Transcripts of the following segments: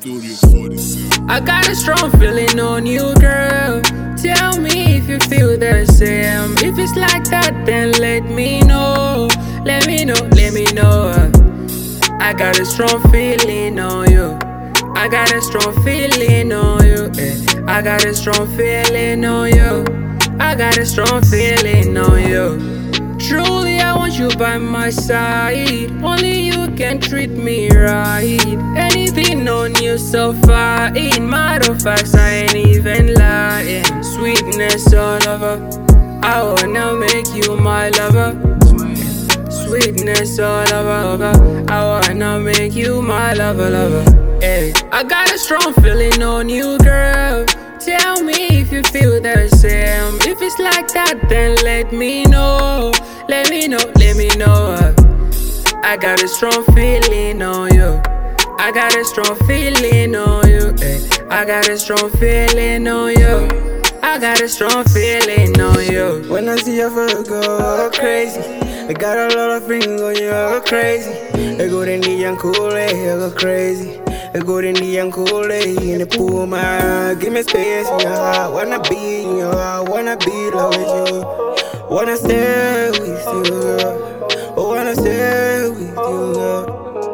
Studio 47. I got a strong feeling on you, girl. Tell me if you feel the same. If it's like that, then let me know. Let me know, let me know. I got a strong feeling on you. I got a strong feeling on you. I got a strong feeling on you. I got a strong feeling on you. Truly, I want you by my side. Only you can treat me right. Anything on you so fine. Matter of facts, I ain't even lying. Sweetness all over. I wanna make you my lover. Sweetness all over. I wanna make you my lover, lover. Hey. I got a strong feeling on you, girl. Tell me if you feel the same. If it's like that, then let me know. Let me know, let me know. I got a strong feeling on you. I got a strong feeling on you. I got a strong feeling on you. I got a strong feeling on you. When I see your first girl, I go crazy. I got a lot of things on you, I go crazy. I go to the young Kool-Aid, I go crazy. I go to the young Kool-Aid in the pool, man. Give me space in your heart. Wanna be in your heart, wanna be love with you. Wanna stay with you, girl. Wanna stay with you, girl.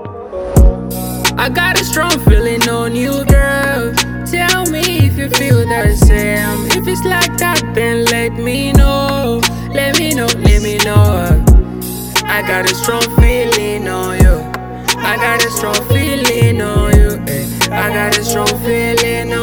I got a strong feeling on you, girl. Tell me if you feel the same. If it's like that, then let me know. Let me know, let me know. I got a strong feeling on you. I got a strong feeling on you. I got a strong feeling on you.